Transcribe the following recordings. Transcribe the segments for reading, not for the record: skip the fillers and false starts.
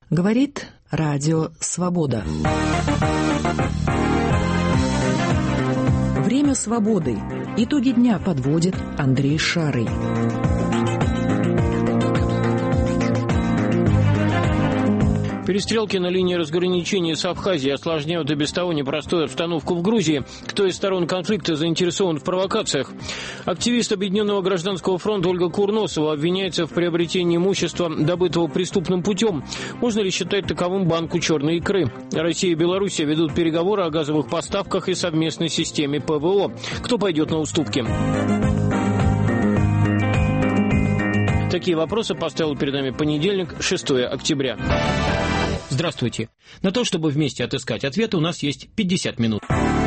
Говорит Радио Свобода. Время свободы. Итоги дня подводит Андрей Шарый. Перестрелки на линии разграничения с Абхазией осложняют и без того непростую обстановку в Грузии. Кто из сторон конфликта заинтересован в провокациях? Активист Объединенного гражданского фронта Ольга Курносова обвиняется в приобретении имущества, добытого преступным путем. Можно ли считать таковым банку черной икры? Россия и Белоруссия ведут переговоры о газовых поставках и совместной системе ПВО. Кто пойдет на уступки? Такие вопросы поставил перед нами понедельник, 6 октября. Здравствуйте. На то, чтобы вместе отыскать ответы, у нас есть 50 минут.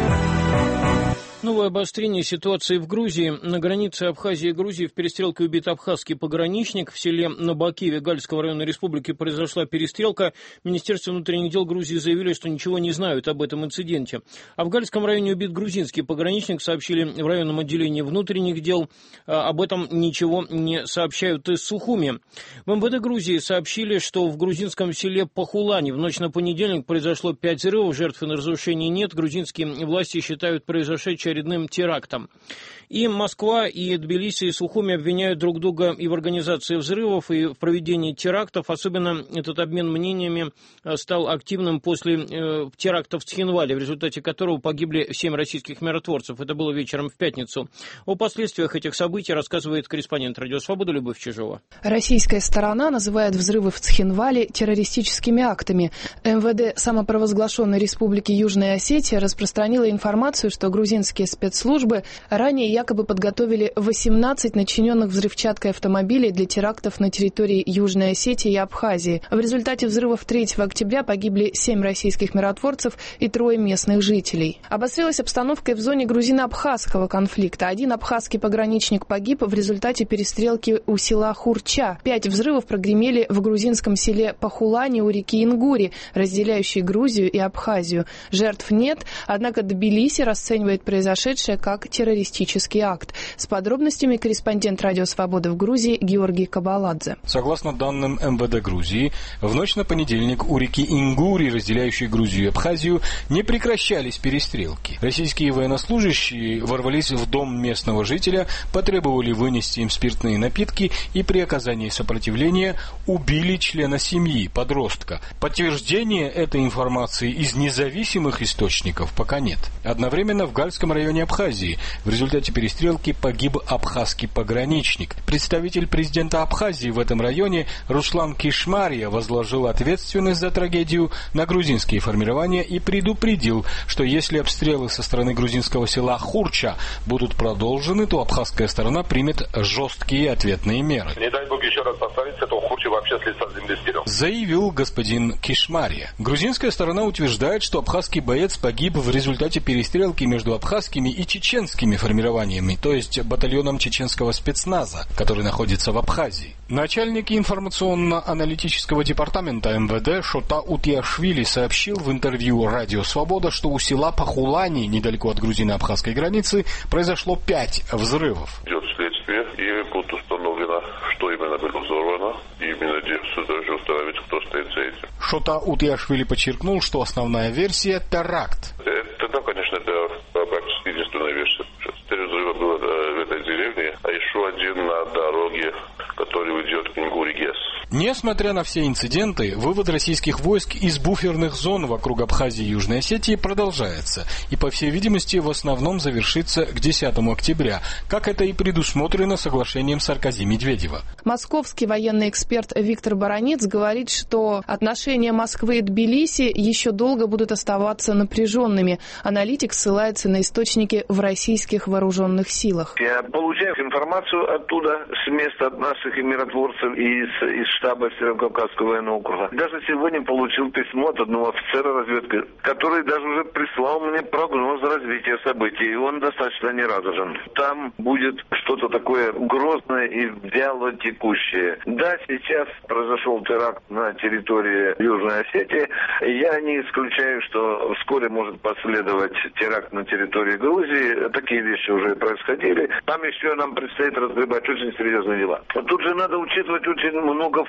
Новое обострение ситуации в Грузии. На границе Абхазии и Грузии в перестрелке убит абхазский пограничник. В селе Набакиве Гальского района республики произошла перестрелка. Министерство внутренних дел Грузии заявили, что ничего не знают об этом инциденте. А в Гальском районе убит грузинский пограничник, сообщили в районном отделении внутренних дел. Об этом ничего не сообщают из Сухуми. В МВД Грузии сообщили, что в грузинском селе Пахулани в ночь на понедельник произошло 5 взрывов, жертв и разрушений нет. Грузинские власти считают произошедшее очередным терактом. И Москва, и Тбилиси, и Сухуми обвиняют друг друга и в организации взрывов, и в проведении терактов. Особенно этот обмен мнениями стал активным после теракта в Цхинвале, в результате которого погибли 7 российских миротворцев. Это было вечером в пятницу. О последствиях этих событий рассказывает корреспондент «Радио Свобода» Любовь Чижова. Российская сторона называет взрывы в Цхинвале террористическими актами. МВД самопровозглашенной Республики Южная Осетия распространила информацию, что грузинские спецслужбы ранее якобы подготовили 18 начиненных взрывчаткой автомобилей для терактов на территории Южной Осетии и Абхазии. В результате взрывов 3 октября погибли 7 российских миротворцев и 3 местных жителей. Обострилась обстановка и в зоне грузино-абхазского конфликта. Один абхазский пограничник погиб в результате перестрелки у села Хурча. 5 взрывов прогремели в грузинском селе Пахулани у реки Ингури, разделяющей Грузию и Абхазию. Жертв нет, однако Тбилиси расценивает произошедшее как террористический акт. С подробностями корреспондент «Радио Свобода» в Грузии Георгий Кабаладзе. Согласно данным МВД Грузии, в ночь на понедельник у реки Ингури, разделяющей Грузию и Абхазию, не прекращались перестрелки. Российские военнослужащие ворвались в дом местного жителя, потребовали вынести им спиртные напитки и при оказании сопротивления убили члена семьи, подростка. Подтверждения этой информации из независимых источников пока нет. Одновременно в Гальском районе Абхазии в результате перестрелки погиб абхазский пограничник. Представитель президента Абхазии в этом районе Руслан Кишмария возложил ответственность за трагедию на грузинские формирования и предупредил, что если обстрелы со стороны грузинского села Хурча будут продолжены, то абхазская сторона примет жесткие ответные меры. Не дай бог еще раз повторится, то Хурча вообще с лица земли стерет, заявил господин Кишмария. Грузинская сторона утверждает, что абхазский боец погиб в результате перестрелки между абхазскими и чеченскими формированиями, то есть батальоном чеченского спецназа, который находится в Абхазии. Начальник информационно-аналитического департамента МВД Шота Утиашвили сообщил в интервью «Радио Свобода», что у села Пахулани, недалеко от грузино-абхазской границы, произошло 5 взрывов. Идет следствие, и будет установлено, что именно было взорвано, и именно дальше установить, кто стоит за этим. Шота Утиашвили подчеркнул, что основная версия – теракт. Да, конечно, это практически единственная версия. 4 взрыва было в этой деревне, а еще один на дороге, который ведет к Ингури-Гес. Несмотря на все инциденты, вывод российских войск из буферных зон вокруг Абхазии и Южной Осетии продолжается и, по всей видимости, в основном завершится к 10 октября, как это и предусмотрено соглашением Саркози-Медведева. Московский военный эксперт Виктор Баранец говорит, что отношения Москвы и Тбилиси еще долго будут оставаться напряженными. Аналитик ссылается на источники в российских вооруженных силах. Я получаю информацию оттуда, с места от наших миротворцев из штаба Северо-Кавказского военного округа. Даже сегодня получил письмо от одного офицера разведки, который даже уже прислал мне прогноз развития событий, и он достаточно нерадужен. Там будет что-то такое грозное и вяло текущее. Да, сейчас произошел теракт на территории Южной Осетии. Я не исключаю, что вскоре может последовать теракт на территории Грузии. Такие вещи уже происходили. Там еще нам предстоит разгребать очень серьезные дела. Тут же надо учитывать очень много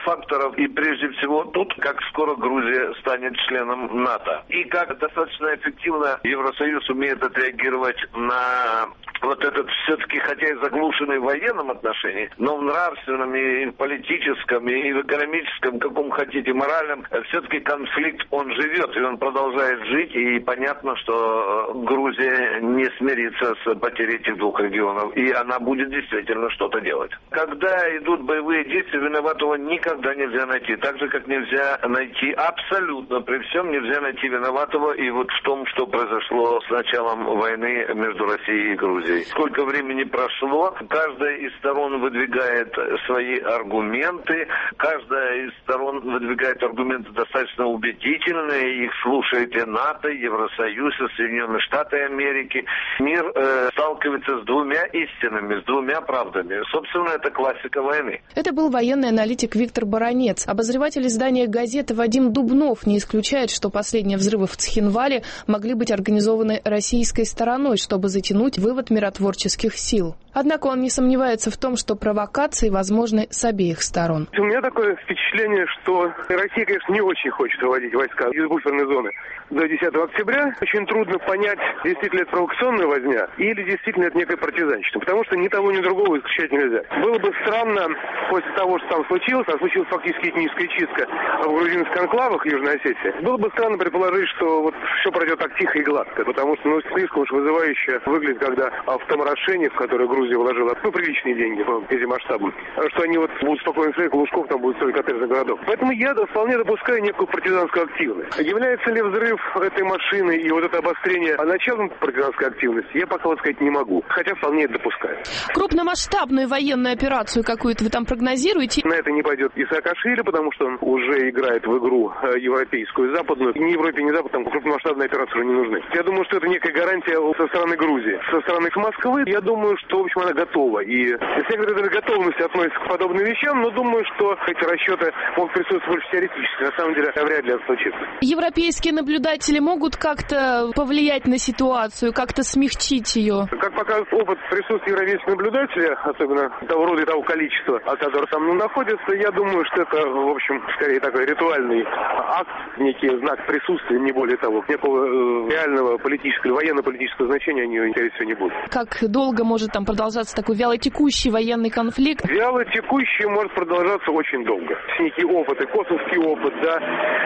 факторов, и прежде всего тут, как скоро Грузия станет членом НАТО. И как достаточно эффективно Евросоюз умеет отреагировать на вот этот все-таки, хотя и заглушенный в военном отношении, но в нравственном и в политическом, и в экономическом, каком хотите, моральном, все-таки конфликт, он живет, и он продолжает жить, и понятно, что Грузия не смирится с потерей этих двух регионов, и она будет действительно что-то делать. Когда идут боевые действия, виноватого никогда нельзя найти, так же, как нельзя найти, абсолютно при всем нельзя найти виноватого и вот в том, что произошло с началом войны между Россией и Грузией. Сколько времени прошло, каждая из сторон выдвигает свои аргументы, каждая из сторон выдвигает аргументы достаточно убедительные, их слушает и НАТО, и Евросоюз, и Соединенные Штаты Америки. Мир сталкивается с двумя истинами, с двумя правдами. Собственно, это классика войны. Это был военный аналитик Виктор Баранец. Обозреватель издания «Газета» Вадим Дубнов не исключает, что последние взрывы в Цхинвале могли быть организованы российской стороной, чтобы затянуть вывод миротворческих сил. Однако он не сомневается в том, что провокации возможны с обеих сторон. У меня такое впечатление, что Россия, конечно, не очень хочет выводить войска из буферной зоны до 10 октября. Очень трудно понять, действительно это провокационная возня или действительно это некая партизанщина, потому что ни того, ни другого исключать нельзя. Было бы странно после того, что там случилось, а случилась фактически этническая чистка в грузинских анклавах Южной Осетии, было бы странно предположить, что вот все пройдет так тихо и гладко, потому что слишком уж вызывающе выглядит, когда в том орошении, в которое Грузия вложила приличные деньги по этим масштабам, что они вот будут спокойно стоять, Лужков там будет строить коттеджных городов. Поэтому я вполне допускаю некую партизанскую активность. Является ли взрыв этой машины и вот это обострение началом партизанской активности, я пока вот сказать не могу, хотя вполне это допускаю. Крупномасштабную военную операцию какую-то вы там прогнозируете? На это не пойдет и Саакашвили, потому что он уже играет в игру европейскую, западную. Ни Европе, ни Западу там крупномасштабные операции уже не нужны. Я думаю, что это некая гарантия со стороны Грузии. Со стороны Москвы, я думаю, что, в общем, она готова. И с некоторой готовностью относится к подобным вещам, но думаю, что эти расчеты могут присутствовать больше теоретически. На самом деле, вряд ли это случится. Европейские наблюдатели могут как-то повлиять на ситуацию, как-то смягчить ее? Как показывает опыт присутствия европейских наблюдателей, особенно того рода и того количества, которые там находятся, я думаю, что это, в общем, скорее такой ритуальный акт, некий знак присутствия, не более того. Никакого реального политического, военно-политического значения они, скорее всего, не будут. Как долго может там продолжаться такой вялотекущий военный конфликт? Вялотекущий может продолжаться очень долго. Некий опыт, и косовский опыт, да,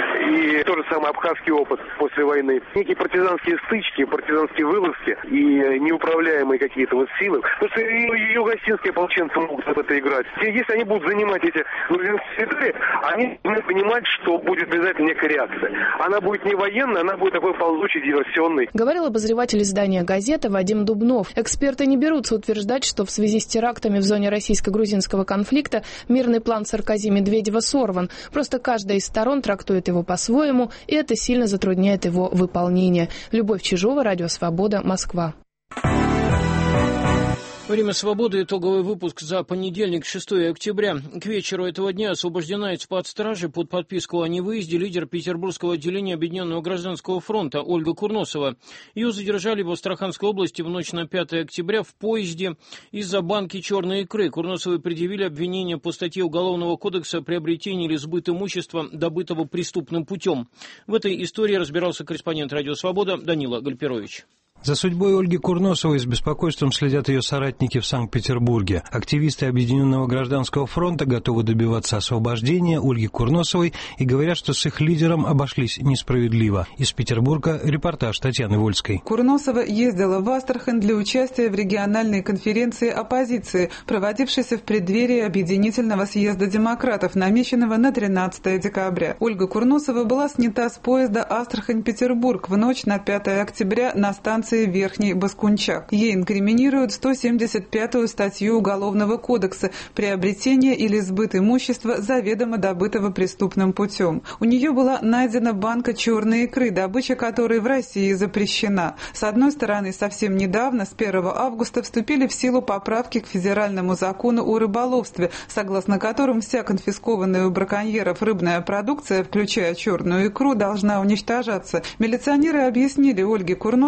и тот же самый абхазский опыт после войны. Некие партизанские стычки, партизанские вылазки и неуправляемые какие-то вот силы. Потому что и юго-осетинские ополченцы могут в это играть. Если они будут занимать эти территории, они должны понимать, что будет обязательно некая реакция. Она будет не военная, она будет такой ползучей, диверсионной. Говорил обозреватель издания «Газета» Вадим Дубнов. Эксперты не берутся утверждать, что в связи с терактами в зоне российско-грузинского конфликта мирный план Саркози Медведева сорван. Просто каждая из сторон трактует его по-своему, и это сильно затрудняет его выполнение. Любовь Чижова, Радио Свобода, Москва. Время свободы. Итоговый выпуск за понедельник, 6 октября. К вечеру этого дня освобождена из-под стражи под подписку о невыезде лидер Петербургского отделения Объединенного гражданского фронта Ольга Курносова. Ее задержали в Астраханской области в ночь на 5 октября в поезде из-за банки черной икры. Курносовой предъявили обвинение по статье Уголовного кодекса «Приобретение или сбыт имущества, добытого преступным путем». В этой истории разбирался корреспондент «Радио Свобода» Данила Гальперович. За судьбой Ольги Курносовой с беспокойством следят ее соратники в Санкт-Петербурге. Активисты Объединенного гражданского фронта готовы добиваться освобождения Ольги Курносовой и говорят, что с их лидером обошлись несправедливо. Из Петербурга репортаж Татьяны Вольской. Курносова ездила в Астрахань для участия в региональной конференции оппозиции, проводившейся в преддверии Объединительного съезда демократов, намеченного на 13 декабря. Ольга Курносова была снята с поезда Астрахань-Петербург в ночь на 5 октября на станции Верхний Баскунчак. Ей инкриминируют 175-ю статью Уголовного кодекса «Приобретение или сбыт имущества, заведомо добытого преступным путем». У нее была найдена банка черной икры, добыча которой в России запрещена. С одной стороны, совсем недавно, с 1 августа, вступили в силу поправки к федеральному закону о рыболовстве, согласно которым вся конфискованная у браконьеров рыбная продукция, включая черную икру, должна уничтожаться. Милиционеры объяснили Ольге Курносовой, что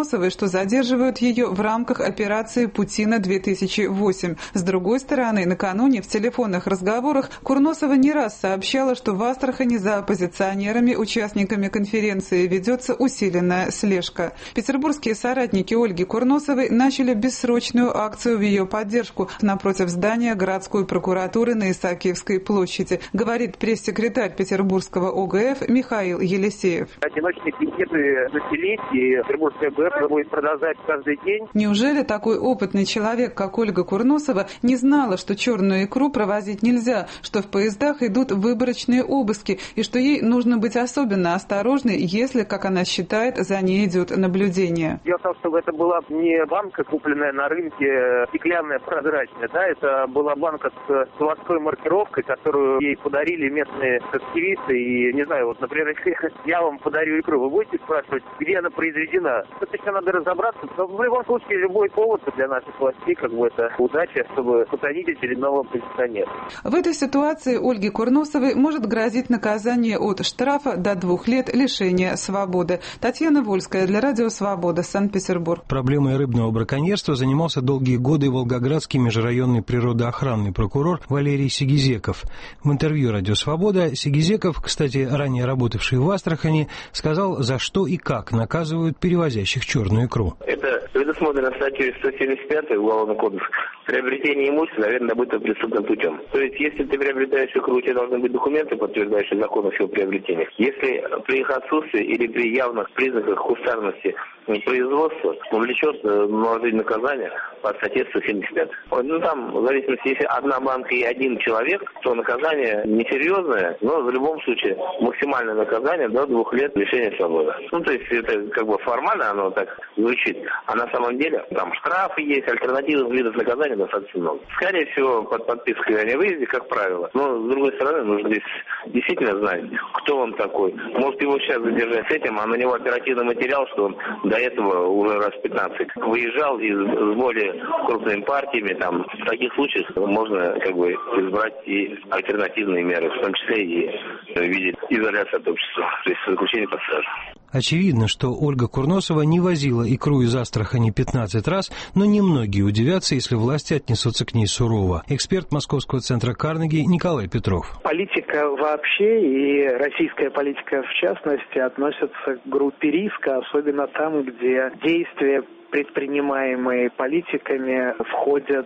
задерживают ее в рамках операции «Путина-2008». С другой стороны, накануне в телефонных разговорах Курносова не раз сообщала, что в Астрахани за оппозиционерами, участниками конференции, ведется усиленная слежка. Петербургские соратники Ольги Курносовой начали бессрочную акцию в ее поддержку напротив здания городской прокуратуры на Исаакиевской площади, говорит пресс-секретарь Петербургского ОГФ Михаил Елисеев. Одиночные пикеты заселить, и Петербургский ОГФ будет продолжать каждый день. Неужели такой опытный человек, как Ольга Курносова, не знала, что черную икру провозить нельзя, что в поездах идут выборочные обыски, и что ей нужно быть особенно осторожной, если, как она считает, за ней идет наблюдение? Дело в том, что это была не банка, купленная на рынке, стеклянная, прозрачная, да, это была банка с заводской маркировкой, которую ей подарили местные активисты, и, не знаю, вот, например, если я вам подарю икру, вы будете спрашивать, где она произведена? Это еще надо разобраться, но в любом случае любой повод для наших властей, как бы это удача, чтобы посадить очередного оппозиционера. В этой ситуации Ольге Курносовой может грозить наказание от штрафа до 2 лет лишения свободы. Татьяна Вольская для Радио Свобода, Санкт-Петербург. Проблемой рыбного браконьерства занимался долгие годы волгоградский межрайонный природоохранный прокурор Валерий Сигизеков. В интервью Радио Свобода Сигизеков, кстати, ранее работавший в Астрахани, сказал, за что и как наказывают перевозящих черную икру. Это предусмотрено статьей 175 Уголовного кодекса. Приобретение имущества, наверное, добытого преступным путем. То есть, если ты приобретаешь икру, у тебя должны быть документы, подтверждающие законность его приобретения. Если при их отсутствии или при явных признаках кустарности производства влечет наложить наказание по статье 175. Ну, там, в зависимости, если одна банка и один человек, то наказание несерьезное, но в любом случае максимальное наказание до 2 лет лишения свободы. Ну, то есть, это как бы формально оно так звучит, а на самом деле там штрафы есть, альтернативных видов наказания достаточно много. Скорее всего, под подпиской о невыезде, как правило. Но, с другой стороны, нужно здесь действительно знать, кто он такой. Может, его сейчас задержать с этим, а на него оперативный материал, что он до этого уже раз 15 выезжал с более крупными партиями. Там, в таких случаях можно как бы избрать и альтернативные меры, в том числе и в виде изоляции от общества, то есть заключение под стражу. Очевидно, что Ольга Курносова не возила икру из Астрахани 15 раз, но немногие удивятся, если власти отнесутся к ней сурово. Эксперт Московского центра Карнеги Николай Петров. Политика вообще и российская политика в частности относятся к группе риска, особенно там, где действия, предпринимаемые политиками, входят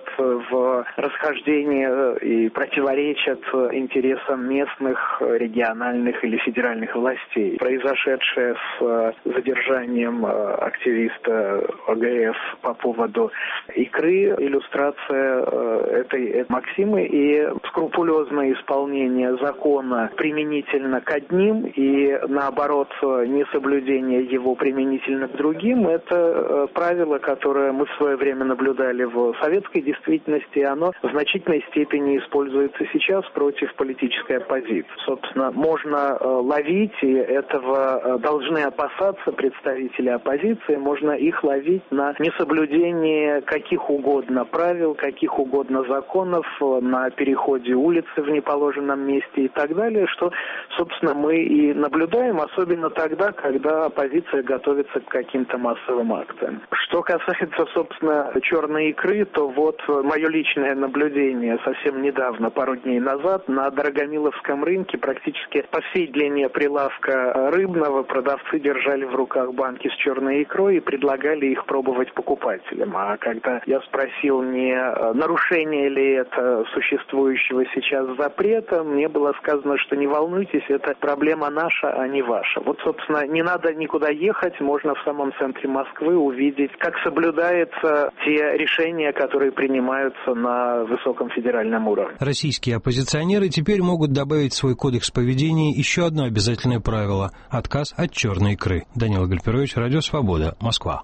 в расхождение и противоречат интересам местных, региональных или федеральных властей. Произошедшее с задержанием активиста ОГФ по поводу икры, иллюстрация этой максимы и скрупулезное исполнение закона применительно к одним и, наоборот, несоблюдение его применительно к другим, это правило, которое мы в свое время наблюдали в советской действительности, оно в значительной степени используется сейчас против политической оппозиции. Собственно, можно ловить, и этого должны опасаться представители оппозиции, можно их ловить на несоблюдение каких угодно правил, каких угодно законов, на переходе улицы в неположенном месте и так далее, что, собственно, мы и наблюдаем, особенно тогда, когда оппозиция готовится к каким-то массовым акциям. Что касается, собственно, черной икры, то вот мое личное наблюдение совсем недавно, пару дней назад, на Дорогомиловском рынке практически по всей длине прилавка рыбного продавцы держали в руках банки с черной икрой и предлагали их пробовать покупателям. А когда я спросил, не нарушение ли это существующего сейчас запрета, мне было сказано, что не волнуйтесь, это проблема наша, а не ваша. Вот, собственно, не надо никуда ехать, можно в самом центре Москвы увидеть, как соблюдаются те решения, которые принимаются на высоком федеральном уровне. Российские оппозиционеры теперь могут добавить в свой кодекс поведения еще одно обязательное правило – отказ от черной икры. Данила Гальперович, Радио Свобода, Москва.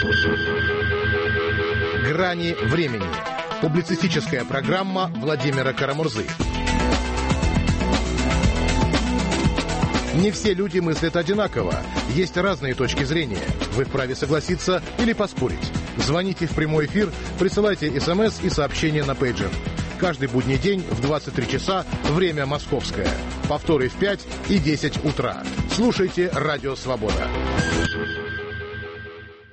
«Грани времени». Публицистическая программа Владимира Карамурзы. Не все люди мыслят одинаково. Есть разные точки зрения. Вы вправе согласиться или поспорить. Звоните в прямой эфир, присылайте СМС и сообщения на пейджер. Каждый будний день в 23 часа, время московское. Повторы в 5 и 10 утра. Слушайте «Радио Свобода».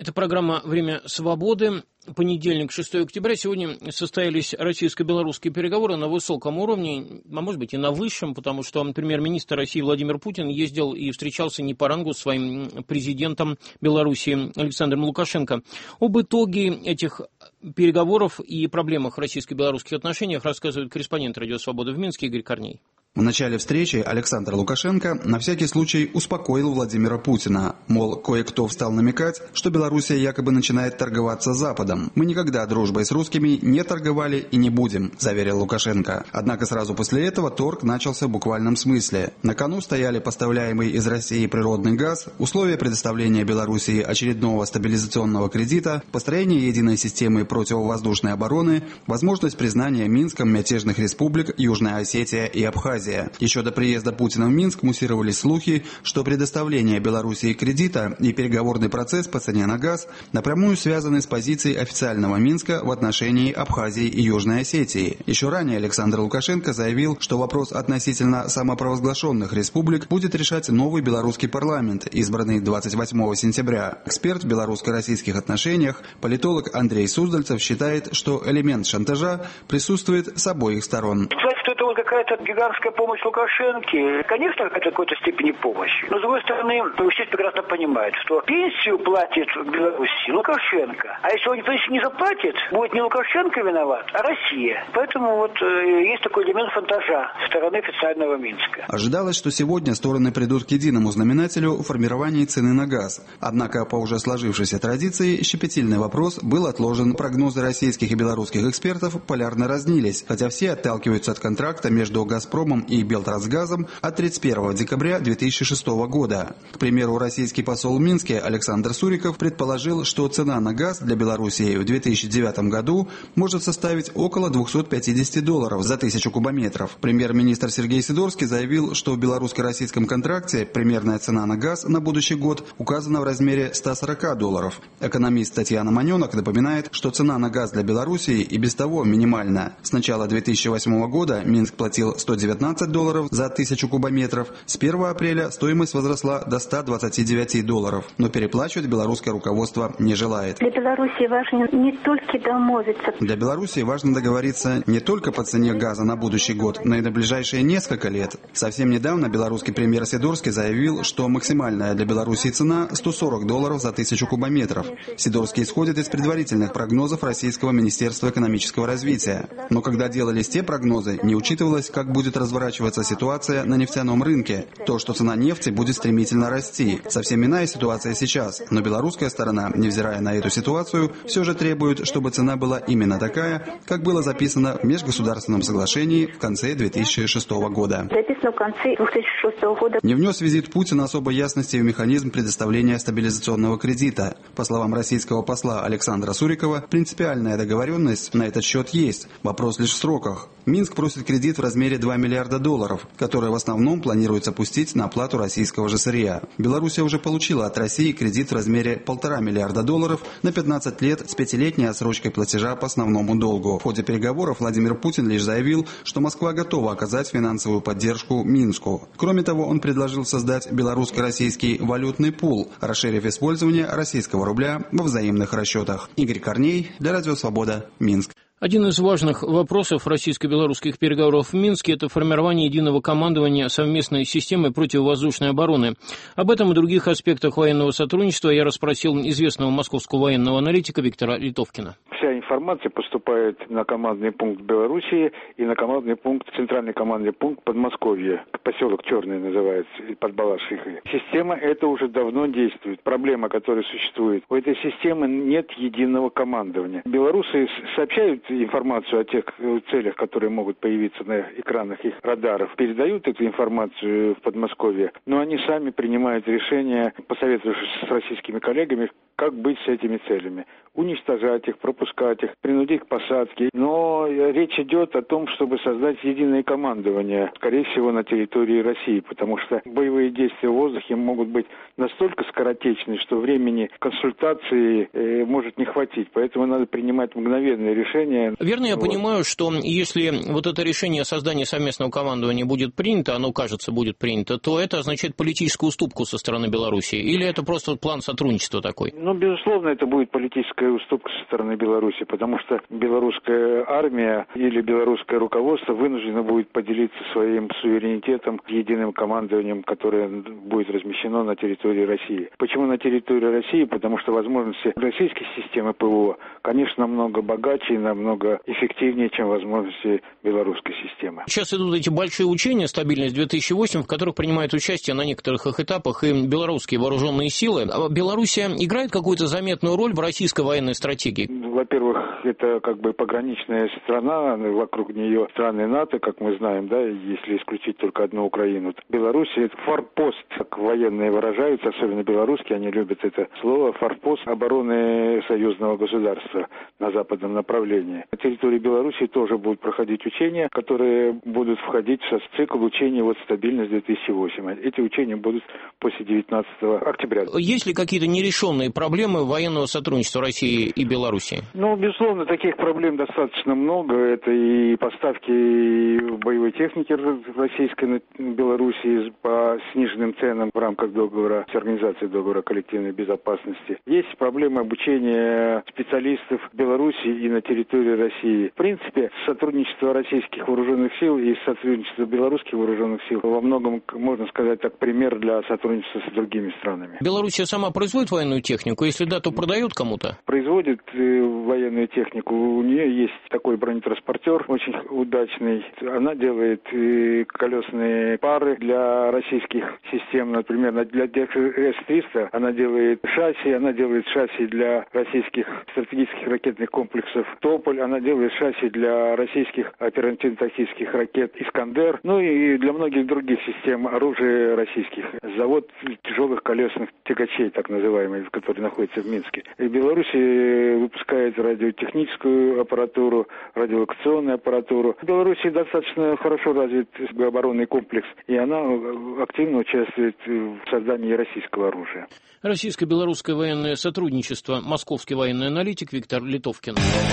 Это программа «Время свободы». Понедельник, 6 октября. Сегодня состоялись российско-белорусские переговоры на высоком уровне, а может быть и на высшем, потому что премьер-министр России Владимир Путин ездил и встречался не по рангу с своим президентом Беларуси Александром Лукашенко. Об итоге этих переговоров и проблемах в российско-белорусских отношениях рассказывает корреспондент «Радио Свобода» в Минске Игорь Корней. В начале встречи Александр Лукашенко на всякий случай успокоил Владимира Путина. Мол, кое-кто встал намекать, что Белоруссия якобы начинает торговаться с Западом. «Мы никогда дружбой с русскими не торговали и не будем», заверил Лукашенко. Однако сразу после этого торг начался в буквальном смысле. На кону стояли поставляемый из России природный газ, условия предоставления Белоруссии очередного стабилизационного кредита, построение единой системы противовоздушной обороны, возможность признания Минском мятежных республик Южная Осетия и Абхазия. Еще до приезда Путина в Минск муссировались слухи, что предоставление Белоруссии кредита и переговорный процесс по цене на газ напрямую связаны с позицией официального Минска в отношении Абхазии и Южной Осетии. Еще ранее Александр Лукашенко заявил, что вопрос относительно самопровозглашенных республик будет решать новый белорусский парламент, избранный 28 сентября. Эксперт в белорусско-российских отношениях, политолог Андрей Суздальцев считает, что элемент шантажа присутствует с обоих сторон. Что это вот какая-то гигантская помощь Лукашенко. Конечно, это в какой-то степени помощь. Но, с другой стороны, все прекрасно понимают, что пенсию платит в Беларуси Лукашенко. А если он не заплатит, будет не Лукашенко виноват, а Россия. Поэтому вот есть такой элемент фантажа со стороны официального Минска. Ожидалось, что сегодня стороны придут к единому знаменателю в формировании цены на газ. Однако, по уже сложившейся традиции, щепетильный вопрос был отложен. Прогнозы российских и белорусских экспертов полярно разнились, хотя все отталкиваются от контракта между «Газпромом» и «Белтрансгазом» от 31 декабря 2006 года. К примеру, российский посол в Минске Александр Суриков предположил, что цена на газ для Белоруссии в 2009 году может составить около $250 за 1000 кубометров. Премьер-министр Сергей Сидорский заявил, что в белорусско-российском контракте примерная цена на газ на будущий год указана в размере $140. Экономист Татьяна Маненок напоминает, что цена на газ для Белоруссии и без того минимальна. С начала 2008 года Минск платил $119 за 1000 кубометров. С 1 апреля стоимость возросла до $129. Но переплачивать белорусское руководство не желает. Для Беларуси важно не только домовиться. Для Беларуси важно договориться не только по цене газа на будущий год, но и на ближайшие несколько лет. Совсем недавно белорусский премьер Сидорский заявил, что максимальная для Беларуси цена $140 за 1000 кубометров. Сидорский исходит из предварительных прогнозов Российского Министерства экономического развития. Но когда делались те прогнозы, не учитывалось, как будет разворачиваться ситуация на нефтяном рынке. То, что цена нефти будет стремительно расти. Совсем иная ситуация сейчас. Но белорусская сторона, невзирая на эту ситуацию, все же требует, чтобы цена была именно такая, как было записано в межгосударственном соглашении в конце 2006 года. Записано в конце 2006 года. Не внес визит Путина особой ясности в механизм предоставления стабилизационного кредита. По словам российского посла Александра Сурикова, принципиальная договоренность на этот счет есть. Вопрос лишь в сроках. Минск просит кредит в размере $2 миллиарда, который в основном планируется пустить на оплату российского же сырья. Белоруссия уже получила от России кредит в размере $1,5 миллиарда на 15 лет с 5-летней отсрочкой платежа по основному долгу. В ходе переговоров Владимир Путин лишь заявил, что Москва готова оказать финансовую поддержку Минску. Кроме того, он предложил создать белорусско-российский валютный пул, расширив использование российского рубля во взаимных расчетах. Игорь Корней, для Радио Свобода, Минск. Один из важных вопросов российско-белорусских переговоров в Минске – это формирование единого командования совместной системы противовоздушной обороны. Об этом и других аспектах военного сотрудничества я расспросил известного московского военного аналитика Виктора Литовкина. Вся информация поступает на командный пункт Белоруссии и на командный пункт, центральный командный пункт Подмосковья. Поселок Черный называется, под Балашихой. Система эта уже давно действует. Проблема, которая существует, у этой системы нет единого командования. Белорусы сообщают информацию о тех целях, которые могут появиться на экранах их радаров, передают эту информацию в Подмосковье, но они сами принимают решение, посоветовавшись с российскими коллегами, как быть с этими целями. Уничтожать их, пропускать их, принудить к посадке. Но речь идет о том, чтобы создать единое командование, скорее всего, на территории России, потому что боевые действия в воздухе могут быть настолько скоротечны, что времени консультации может не хватить. Поэтому надо принимать мгновенные решения. Верно я понимаю, что если вот это решение о создании совместного командования будет принято, оно, кажется, будет принято, то это означает политическую уступку со стороны Белоруссии? Или это просто план сотрудничества такой? Безусловно, это будет политическая уступка со стороны Беларуси, потому что белорусская армия или белорусское руководство вынуждено будет поделиться своим суверенитетом, единым командованием, которое будет размещено на территории России. Почему на территории России? Потому что возможности российской системы ПВО, конечно, намного богаче и намного эффективнее, чем возможности белорусской системы. Сейчас идут эти большие учения «Стабильность-2008», в которых принимают участие на некоторых их этапах и белорусские вооруженные силы. А Белоруссия играет какую-то заметную роль в российской военной стратегии? Во-первых, это пограничная страна, вокруг нее страны НАТО, как мы знаем, да, если исключить только одну Украину. Белоруссия — это форпост, как военные выражаются, особенно белорусские, они любят это слово, форпост обороны союзного государства на западном направлении. На территории Беларуси тоже будут проходить учения, которые будут входить в цикл учений «Стабильность-2008». Эти учения будут после 19 октября. Есть ли какие-то нерешенные проблемы военного сотрудничества России и Беларуси? Безусловно, таких проблем достаточно много. Это и поставки боевой техники российской на Белоруссии по сниженным ценам в рамках договора с Организацией договора коллективной безопасности. Есть проблемы обучения специалистов в Беларуси и на территории России. В принципе, сотрудничество российских вооруженных сил и сотрудничество белорусских вооруженных сил во многом, можно сказать так, пример для сотрудничества с другими странами. Белоруссия сама производит военную технику? Если да, то продает кому-то? Производит военную технику. У нее есть такой бронетранспортер, очень удачный. Она делает колесные пары для российских систем, например, для С-300. Она делает шасси для российских стратегических ракетных комплексов «Тополь». Она делает шасси для российских оперативно-тактических ракет «Искандер». И для многих других систем оружия российских. Завод тяжелых колесных тягачей, так называемый, который находится в Минске. И Беларусь выпускает радиотехническую аппаратуру, радиолокационную аппаратуру. В Беларуси достаточно хорошо развит оборонный комплекс, и она активно участвует в создании российского оружия. Российско-белорусское военное сотрудничество. Московский военный аналитик Виктор Литовкин.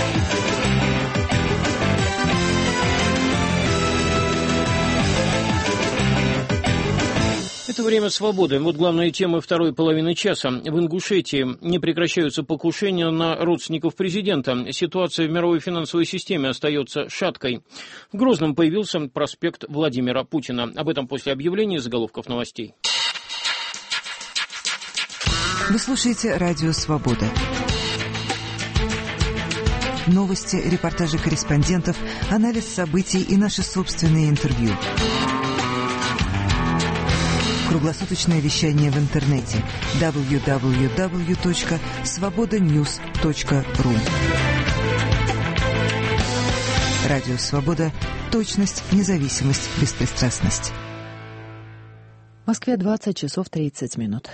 Это «Время свободы». Вот главные темы второй половины часа. В Ингушетии не прекращаются покушения на родственников президента. Ситуация в мировой финансовой системе остается шаткой. В Грозном появился проспект Владимира Путина. Об этом после объявления заголовков новостей. Вы слушаете «Радио Свобода». Новости, репортажи корреспондентов, анализ событий и наши собственные интервью. Круглосуточное вещание в интернете www.svobodanews.ru. Радио Свобода. Точность, независимость, беспристрастность. В Москве 20 часов 30 минут.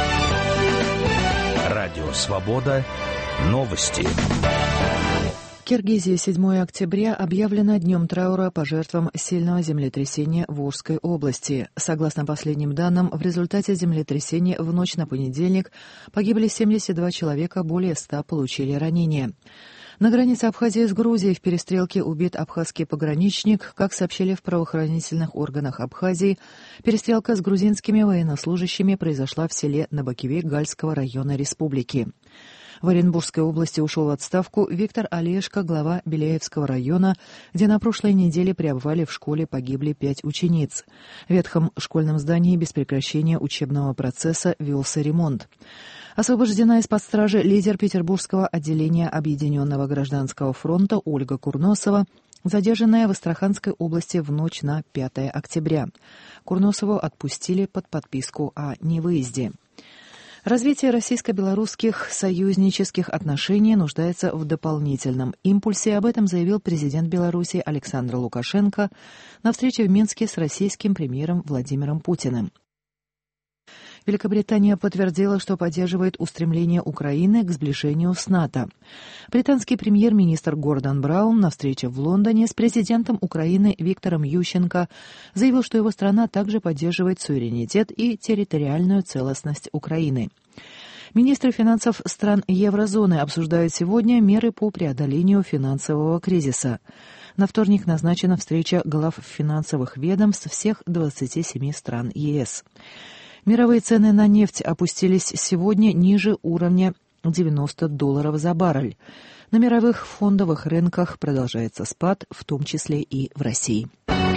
Радио Свобода. Новости. В Киргизии 7 октября объявлено днем траура по жертвам сильного землетрясения в Орской области. Согласно последним данным, в результате землетрясения в ночь на понедельник погибли 72 человека, более 100 получили ранения. На границе Абхазии с Грузией в перестрелке убит абхазский пограничник. Как сообщили в правоохранительных органах Абхазии, перестрелка с грузинскими военнослужащими произошла в селе Набакиве Гальского района республики. В Оренбургской области ушел в отставку Виктор Олешко, глава Беляевского района, где на прошлой неделе при обвале в школе погибли 5 учениц. В ветхом школьном здании без прекращения учебного процесса велся ремонт. Освобождена из-под стражи лидер Петербургского отделения Объединенного гражданского фронта Ольга Курносова, задержанная в Астраханской области в ночь на 5 октября. Курносову отпустили под подписку о невыезде. Развитие российско-белорусских союзнических отношений нуждается в дополнительном импульсе. Об этом заявил президент Беларуси Александр Лукашенко на встрече в Минске с российским премьером Владимиром Путиным. Великобритания подтвердила, что поддерживает устремление Украины к сближению с НАТО. Британский премьер-министр Гордон Браун на встрече в Лондоне с президентом Украины Виктором Ющенко заявил, что его страна также поддерживает суверенитет и территориальную целостность Украины. Министры финансов стран еврозоны обсуждают сегодня меры по преодолению финансового кризиса. На вторник назначена встреча глав финансовых ведомств всех 27 стран ЕС. Мировые цены на нефть опустились сегодня ниже уровня $90 за баррель. На мировых фондовых рынках продолжается спад, в том числе и в России.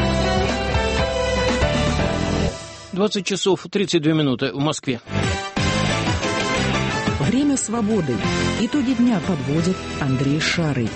20 часов 32 минуты в Москве. Время свободы. Итоги дня подводит Андрей Шарый.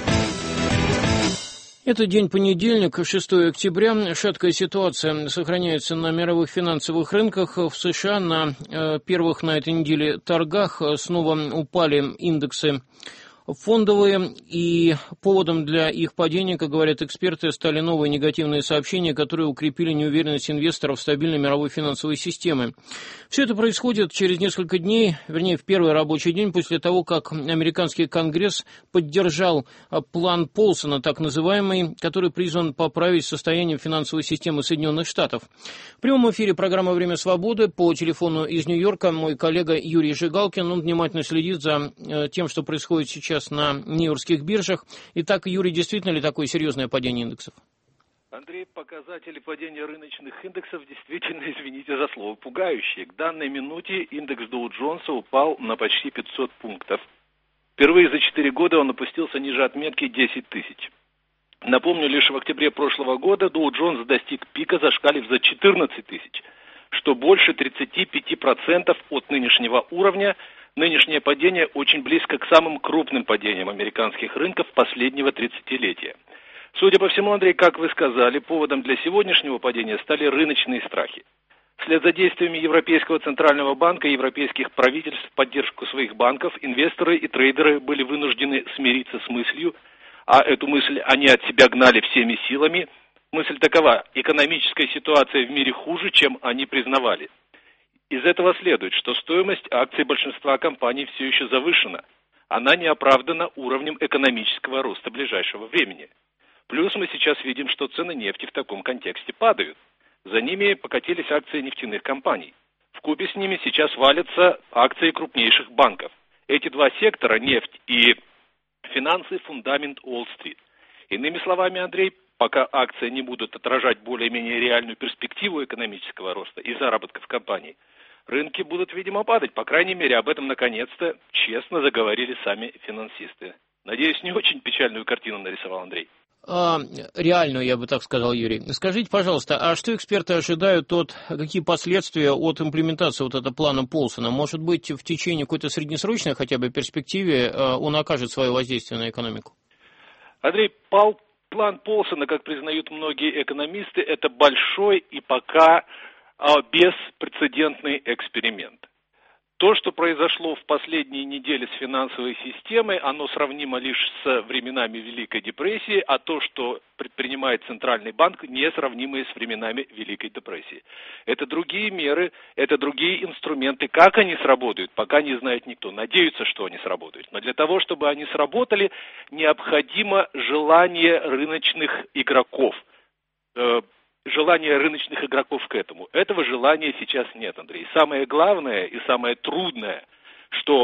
Это день понедельник, 6 октября. Шаткая ситуация сохраняется на мировых финансовых рынках. В США на первых на этой неделе торгах снова упали индексы фондовые, и поводом для их падения, как говорят эксперты, стали новые негативные сообщения, которые укрепили неуверенность инвесторов в стабильной мировой финансовой системе. Все это происходит через несколько дней, вернее, в первый рабочий день после того, как американский Конгресс поддержал план Полсона, так называемый, который призван поправить состояние финансовой системы Соединенных Штатов. В прямом эфире программа «Время свободы» по телефону из Нью-Йорка мой коллега Юрий Жигалкин. Он внимательно следит за тем, что происходит сейчас на нью-йоркских биржах. Итак, Юрий, действительно ли такое серьезное падение индексов? Андрей, показатели падения рыночных индексов действительно, извините за слово, пугающие. К данной минуте индекс Доу-Джонса упал на почти 500 пунктов. Впервые за 4 года он опустился ниже отметки 10 тысяч. Напомню, лишь в октябре прошлого года Доу-Джонс достиг пика, зашкалив за 14 тысяч, что больше 35% от нынешнего уровня. Нынешнее падение очень близко к самым крупным падениям американских рынков последнего 30-летия. Судя по всему, Андрей, как вы сказали, поводом для сегодняшнего падения стали рыночные страхи. Вслед за действиями Европейского центрального банка и европейских правительств в поддержку своих банков, инвесторы и трейдеры были вынуждены смириться с мыслью, а эту мысль они от себя гнали всеми силами. Мысль такова: экономическая ситуация в мире хуже, чем они признавали. Из этого следует, что стоимость акций большинства компаний все еще завышена. Она не оправдана уровнем экономического роста ближайшего времени. Плюс мы сейчас видим, что цены нефти в таком контексте падают. За ними покатились акции нефтяных компаний. Вкупе с ними сейчас валятся акции крупнейших банков. Эти два сектора, нефть и финансы, фундамент Уолл-стрит. Иными словами, Андрей, пока акции не будут отражать более-менее реальную перспективу экономического роста и заработков компаний, рынки будут, видимо, падать. По крайней мере, об этом наконец-то честно заговорили сами финансисты. Надеюсь, не очень печальную картину нарисовал Андрей. Реальную, я бы так сказал, Юрий. Скажите, пожалуйста, а что эксперты ожидают какие последствия от имплементации вот этого плана Полсона? Может быть, в течение какой-то среднесрочной хотя бы перспективе он окажет свое воздействие на экономику? Андрей, план Полсона, как признают многие экономисты, это большой и пока беспрецедентный эксперимент. То, что произошло в последние недели с финансовой системой, оно сравнимо лишь с временами Великой депрессии, а то, что предпринимает Центральный банк, несравнимые с временами Великой депрессии. Это другие меры, это другие инструменты. Как они сработают, пока не знает никто. Надеются, что они сработают. Но для того, чтобы они сработали, необходимо желание рыночных игроков. Желание рыночных игроков к этому. Этого желания сейчас нет, Андрей. Самое главное и самое трудное, что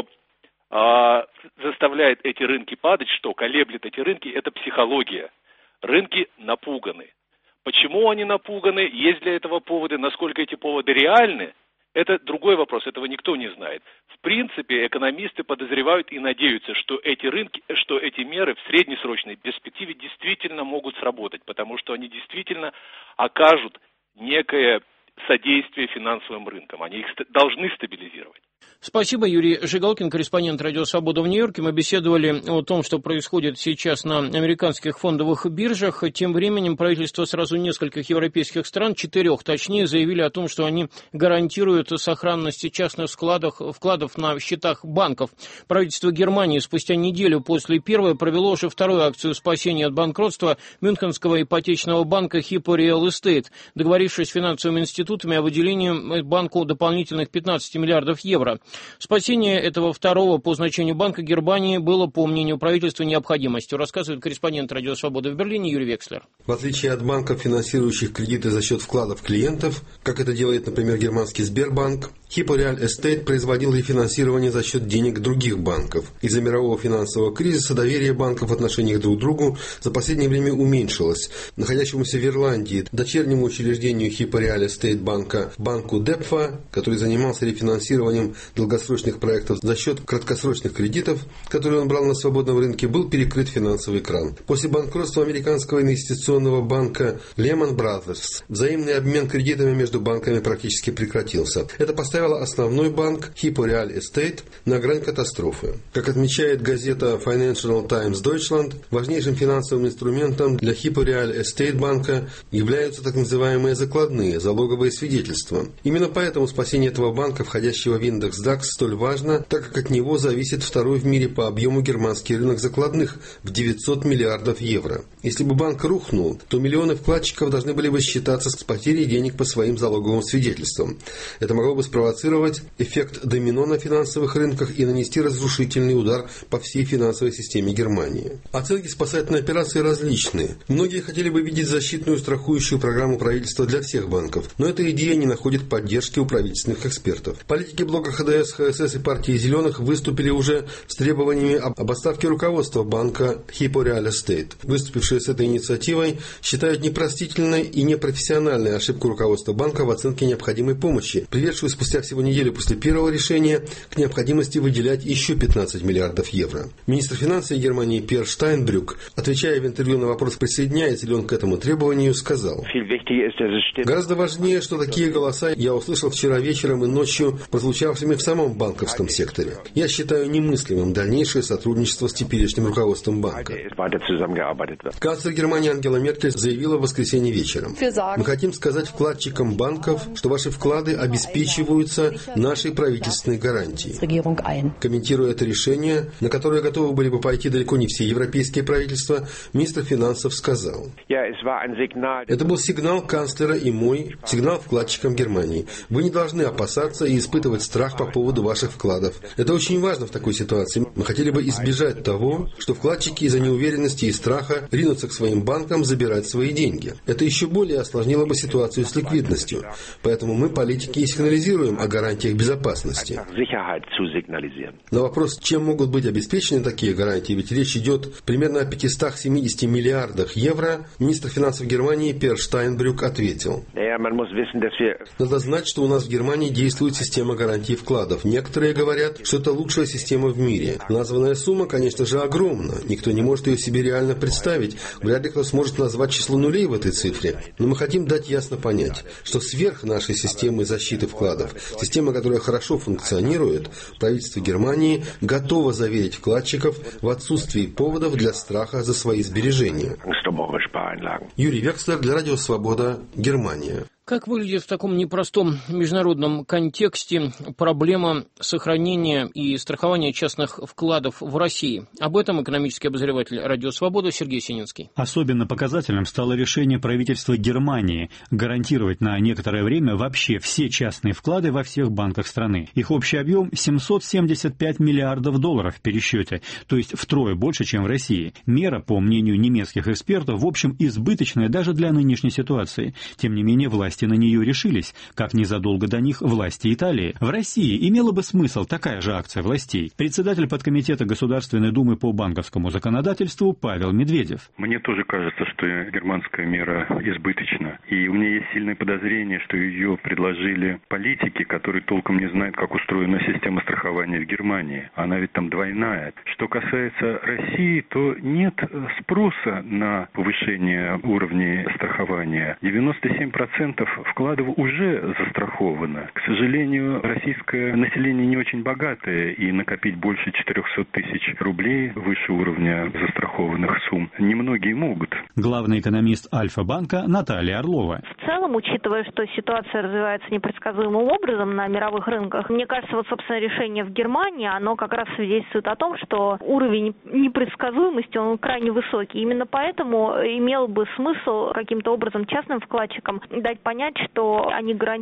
заставляет эти рынки падать, что колеблет эти рынки, это психология. Рынки напуганы. Почему они напуганы? Есть для этого поводы? Насколько эти поводы реальны? Это другой вопрос, этого никто не знает. В принципе, экономисты подозревают и надеются, что эти меры в среднесрочной перспективе действительно могут сработать, потому что они действительно окажут некое содействие финансовым рынкам. Они их должны стабилизировать. Спасибо, Юрий Жигалкин, корреспондент «Радио Свобода» в Нью-Йорке. Мы беседовали о том, что происходит сейчас на американских фондовых биржах. Тем временем правительства сразу нескольких европейских стран, 4 точнее, заявили о том, что они гарантируют сохранность частных вкладов на счетах банков. Правительство Германии спустя неделю после первой провело уже вторую акцию спасения от банкротства Мюнхенского ипотечного банка Hypo Real Estate, договорившись с финансовыми институтами о выделении банку дополнительных 15 миллиардов евро. Спасение этого второго по значению банка Германии было, по мнению правительства, необходимостью, рассказывает корреспондент «Радио Свобода» в Берлине Юрий Векслер. В отличие от банков, финансирующих кредиты за счет вкладов клиентов, как это делает, например, германский Сбербанк, Hypo Real Estate производил рефинансирование за счет денег других банков. Из-за мирового финансового кризиса доверие банков в отношениях друг к другу за последнее время уменьшилось. Находящемуся в Ирландии дочернему учреждению Hypo Real Estate банку DEPFA, который занимался рефинансированием долгосрочных проектов за счет краткосрочных кредитов, которые он брал на свободном рынке, был перекрыт финансовый кран. После банкротства американского инвестиционного банка Lehman Brothers взаимный обмен кредитами между банками практически прекратился. Это поставило основной банк Hypo Real Estate на грань катастрофы. Как отмечает газета Financial Times Deutschland, важнейшим финансовым инструментом для Hypo Real Estate банка являются так называемые закладные, залоговые свидетельства. Именно поэтому спасение этого банка, входящего в индекс DAX, столь важно, так как от него зависит второй в мире по объему германский рынок закладных в 900 миллиардов евро. Если бы банк рухнул, то миллионы вкладчиков должны были бы считаться с потерей денег по своим залоговым свидетельствам. Это могло бы спровоцировать эффект домино на финансовых рынках и нанести разрушительный удар по всей финансовой системе Германии. Оценки спасательной операции различные. Многие хотели бы видеть защитную страхующую программу правительства для всех банков, но эта идея не находит поддержки у правительственных экспертов. Политики блока ХДС, ХСС и партии Зеленых выступили уже с требованиями об отставке руководства банка Hypo Real Estate. Выступившие с этой инициативой считают непростительной и непрофессиональной ошибку руководства банка в оценке необходимой помощи, приведшую спустя всего неделю после первого решения к необходимости выделять еще 15 миллиардов евро. Министр финансов Германии Пьер Штайнбрюк, отвечая в интервью на вопрос, присоединяется ли он к этому требованию, сказал: «Гораздо важнее, что такие голоса я услышал вчера вечером и ночью, прозвучавшими в самом банковском секторе. Я считаю немыслимым дальнейшее сотрудничество с теперешним руководством банка». Канцлер Германии Ангела Меркель заявила в воскресенье вечером: «Мы хотим сказать вкладчикам банков, что ваши вклады обеспечиваются нашей правительственной гарантией». Комментируя это решение, на которое готовы были бы пойти далеко не все европейские правительства, министр финансов сказал: «Это был сигнал канцлера и мой, сигнал вкладчикам Германии. Вы не должны опасаться и испытывать страх по поводу ваших вкладов. Это очень важно в такой ситуации. Мы хотели бы избежать того, что вкладчики из-за неуверенности и страха ринутся к своим банкам забирать свои деньги. Это еще более осложнило бы ситуацию с ликвидностью. Поэтому мы, политики, и сигнализируем о гарантиях безопасности». На вопрос, чем могут быть обеспечены такие гарантии, ведь речь идет примерно о 570 миллиардах евро, министр финансов Германии Пьер Штайнбрюк ответил: «Надо знать, что у нас в Германии действует система гарантий вкладов. Некоторые говорят, что это лучшая система в мире. Названная сумма, конечно же, огромна. Никто не может ее себе реально представить. Вряд ли кто сможет назвать число нулей в этой цифре. Но мы хотим дать ясно понять, что сверх нашей системы защиты вкладов, система, которая хорошо функционирует, правительство Германии готово заверить вкладчиков в отсутствии поводов для страха за свои сбережения». Юрий Векслер для Радио Свобода, Германия. Как выглядит в таком непростом международном контексте проблема сохранения и страхования частных вкладов в России? Об этом экономический обозреватель «Радио Свобода» Сергей Сининский. Особенно показательным стало решение правительства Германии гарантировать на некоторое время вообще все частные вклады во всех банках страны. Их общий объем 775 миллиардов долларов в пересчете, то есть втрое больше, чем в России. Мера, по мнению немецких экспертов, в общем, избыточная даже для нынешней ситуации. Тем не менее, власти на нее решились, как незадолго до них власти Италии. В России имела бы смысл такая же акция властей. Председатель подкомитета Государственной Думы по банковскому законодательству Павел Медведев. Мне тоже кажется, что германская мера избыточна. И у меня есть сильное подозрение, что ее предложили политики, которые толком не знают, как устроена система страхования в Германии. Она ведь там двойная. Что касается России, то нет спроса на повышение уровня страхования. 97% вкладов уже застраховано. К сожалению, российское население не очень богатое, и накопить больше 400 тысяч рублей выше уровня застрахованных сумм немногие могут. Главный экономист Альфа-банка Наталья Орлова. В целом, учитывая, что ситуация развивается непредсказуемым образом на мировых рынках, мне кажется, вот, собственно, решение в Германии, оно как раз свидетельствует о том, что уровень непредсказуемости, он крайне высокий. Именно поэтому имел бы смысл каким-то образом частным вкладчикам дать понять, что они гарантированы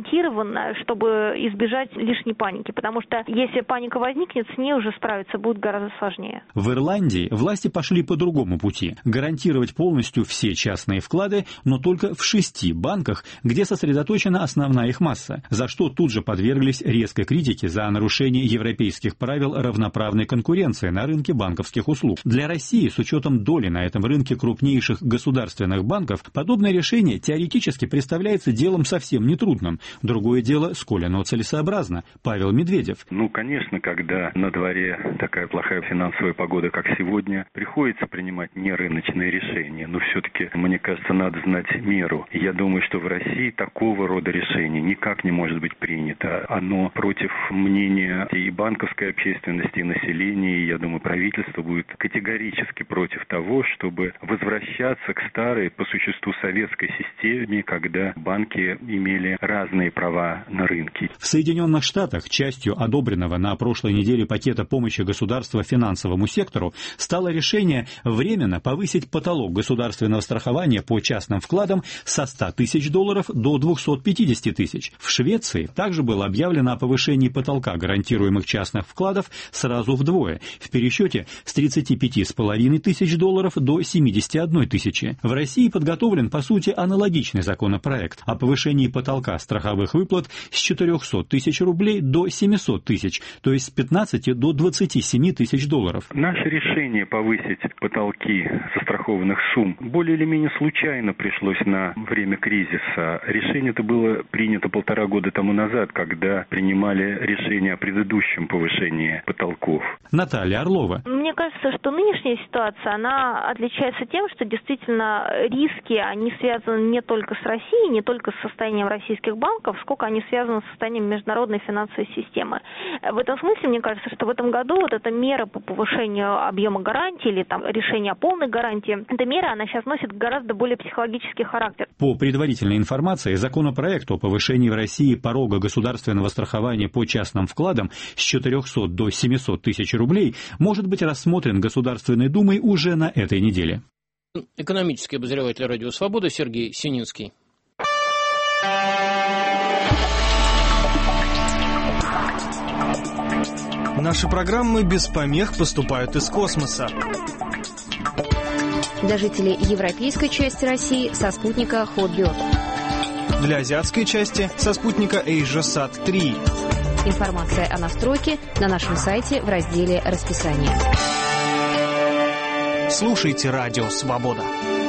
разумная, чтобы избежать лишней паники, потому что если паника возникнет, с ней уже справиться будет гораздо сложнее. В Ирландии власти пошли по другому пути – гарантировать полностью все частные вклады, но только в 6 банках, где сосредоточена основная их масса, за что тут же подверглись резкой критике за нарушение европейских правил равноправной конкуренции на рынке банковских услуг. Для России, с учетом доли на этом рынке крупнейших государственных банков, подобное решение теоретически представляется делом совсем нетрудным. Другое дело, сколь оно целесообразно. Павел Медведев. Конечно, когда на дворе такая плохая финансовая погода, как сегодня, приходится принимать нерыночные решения. Но все-таки, мне кажется, надо знать меру. Я думаю, что в России такого рода решение никак не может быть принято. Оно против мнения и банковской общественности, и населения. И, я думаю, правительство будет категорически против того, чтобы возвращаться к старой, по существу, советской системе, когда банки имели разные права на рынке. В Соединенных Штатах частью одобренного на прошлой неделе пакета помощи государства финансовому сектору стало решение временно повысить потолок государственного страхования по частным вкладам со $100 тысяч до $250 тысяч. В Швеции также было объявлено о повышении потолка гарантируемых частных вкладов сразу вдвое, в пересчете с $35,5 тысяч до 71 тысячи. В России подготовлен, по сути, аналогичный законопроект о повышении потолка страховых выплат с $400 тысяч до 700 тысяч, то есть с 15 до 27 тысяч долларов. Наше решение повысить потолки застрахованных сумм более или менее случайно пришлось на время кризиса. Решение-то было принято 1,5 года тому назад, когда принимали решение о предыдущем повышении потолков. Наталья Орлова. Мне кажется, что нынешняя ситуация, она отличается тем, что действительно риски, они связаны не только с Россией, не только с состоянием российских банков, сколько они связаны с состоянием международной финансовой системы. В этом смысле, мне кажется, что в этом году вот эта мера по повышению объема гарантии или там решение о полной гарантии, эта мера, она сейчас носит гораздо более психологический характер. По предварительной информации, законопроект о повышении в России порога государственного страхования по частным вкладам с 400 до 700 тысяч рублей может быть рассмотрен Государственной Думой уже на этой неделе. Экономический обозреватель «Радио Свобода» Сергей Сининский. Наши программы без помех поступают из космоса. Для жителей европейской части России со спутника Hotbird. Для азиатской части со спутника AsiaSat-3. Информация о настройке на нашем сайте в разделе «Расписание». Слушайте «Радио Свобода».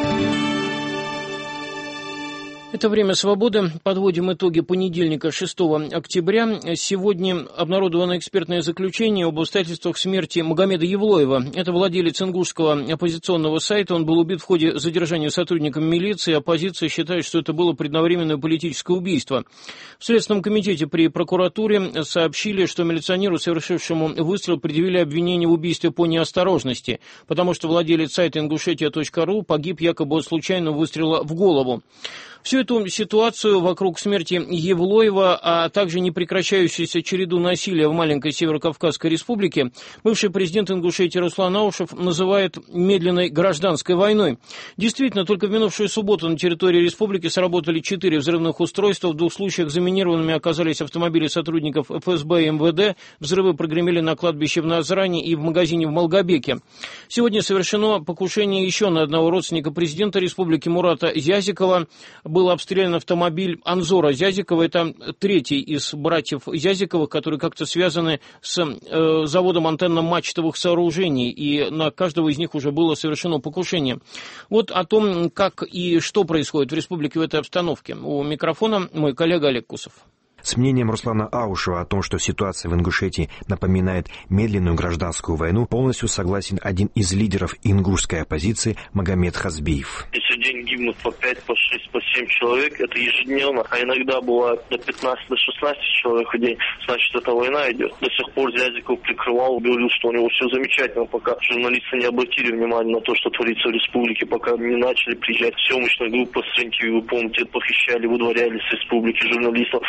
Это «Время свободы». Подводим итоги понедельника, 6 октября. Сегодня обнародовано экспертное заключение об обстоятельствах смерти Магомеда Евлоева. Это владелец ингушского оппозиционного сайта. Он был убит в ходе задержания сотрудниками милиции. Оппозиция считает, что это было преднамеренное политическое убийство. В Следственном комитете при прокуратуре сообщили, что милиционеру, совершившему выстрел, предъявили обвинение в убийстве по неосторожности, потому что владелец сайта ingushetia.ru погиб якобы от случайного выстрела в голову. Всю эту ситуацию вокруг смерти Евлоева, а также непрекращающуюся череду насилия в маленькой Северокавказской республике, бывший президент Ингушетии Руслан Аушев называет медленной гражданской войной. Действительно, только в минувшую субботу на территории республики сработали 4 взрывных устройства. В 2 случаях заминированными оказались автомобили сотрудников ФСБ и МВД. Взрывы прогремели на кладбище в Назране и в магазине в Малгобеке. Сегодня совершено покушение еще на одного родственника президента республики Мурата Зязикова. Был обстрелян автомобиль Анзора Зязикова. Это 3-й из братьев Зязиковых, которые как-то связаны с заводом антенно-мачтовых сооружений. И на каждого из них уже было совершено покушение. Вот о том, как и что происходит в республике в этой обстановке. У микрофона мой коллега Олег Кусов. С мнением Руслана Аушева о том, что ситуация в Ингушетии напоминает медленную гражданскую войну, полностью согласен один из лидеров ингушской оппозиции Магомед Хазбиев. Если день гибнут по 5, по 6, по 7 человек, это ежедневно, а иногда бывает до 15, до 16 человек в день, значит, эта война идет. До сих пор Зязиков прикрывал, говорил, что у него все замечательно, пока журналисты не обратили внимания на то, что творится в республике, пока не начали приезжать съемочные группы с рынки, вы помните, похищали, выдворяли с республики журналистов. Первый